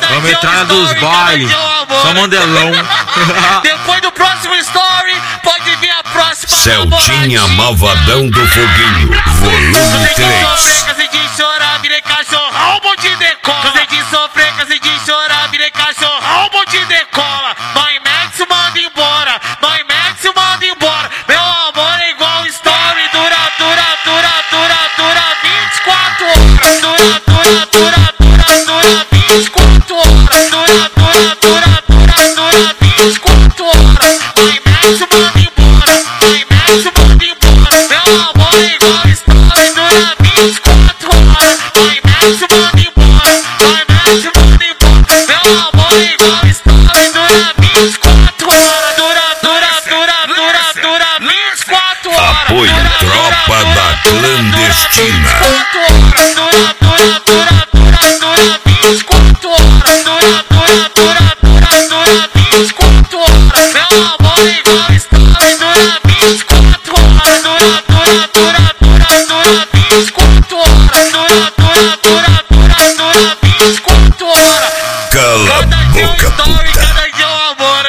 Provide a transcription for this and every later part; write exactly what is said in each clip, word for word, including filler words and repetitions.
Vamos entrar dos bailes. Só modelão. Depois do próximo story, pode vir a próxima. Celtinha Malvadão do Foguinho, volume três. Cansei de chorar, virei cachorro, álbum de decola. Cansei de sofrer, cansei de chorar, virei cachorro, álbum de decola. Mãe Max manda embora, mãe Max manda embora. Meu amor é igual story, dura, dura, dura, dura, dura vinte e quatro horas. Dura, dura, dura, dura, dura vinte e quatro horas. Dura, dura, dura, dura, dura vinte e quatro horas. Mãe Max manda embora, mãe Max manda embora. Meu amor é igual story, dura vinte e quatro horas. Mãe Max manda embora, mãe Max manda embora. Meu amor é igual story, dura vinte e quatro horas. Dura, dura, dura, dura, dura vinte e quatro horas. Apoio Tropa da Clandestina. Dura, dura, dura, dura, dura vinte e quatro horas. Dura, dura, dura, dura, dura vinte e quatro horas. Meu amor é igual story, dura vinte e quatro horas. Dura, dura, dura, dura, dura vinte e quatro horas. Dura, dura, dura, dura, dura vinte e quatro horas. Cala a boca, Story, puta. cada dia é um amor.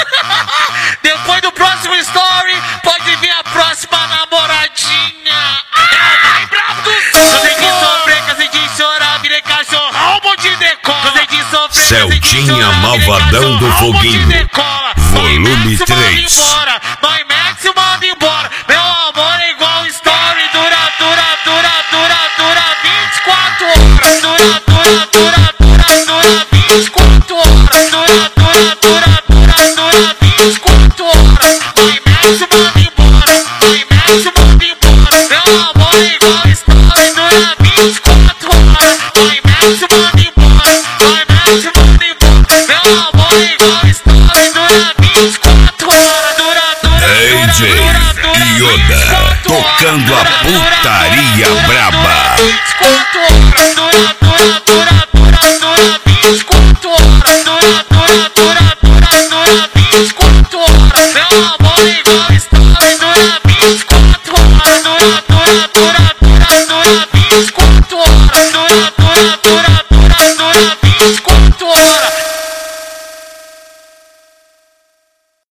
Depois do próximo story, pode vir a próxima namoradinha. É o mais bravo do sul. Cansei de sofrer, cansei de chorar, virei cachorro, álbum de decola. Cansei de sofrer, cansei de Celtinha chorar, virei Malvadão do cachorro, álbum de Foguinho, decola. volume Mãe Max manda três. embora, mãe Max manda embora. Meu amor é igual story, dura, dura, dura, dura, dura vinte e quatro horas. Dura, dura, dura, dura, dura vinte e quatro horas. Dura, dura, dura, dura, dura vinte e quatro horas. Mãe Max manda embora, mãe Max manda embora. Meu amor é igual story, dura vinte e quatro horas. Mãe Max manda embora, mãe Max manda embora. Meu amor é igual story, dura vinte e quatro horas. Dura, dura, D J dura, dura, Yoda, tocando a putaria braba. vinte e quatro horas. Dura, dura, dura,